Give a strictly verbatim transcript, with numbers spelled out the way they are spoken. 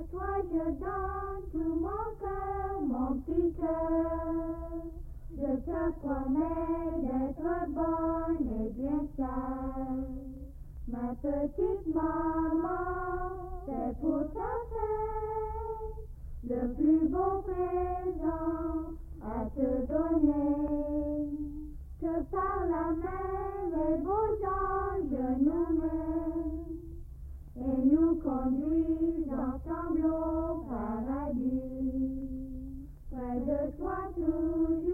toi je donne tout mon cœur, mon petit cœur. Je te promets d'être bonne et bien sage. Ma petite maman, c'est pour ta fête le plus beau présent à te donner. Que par la mer les beaux anges nous mènent et nous conduisent ensemble au paradis. Près de toi toujours.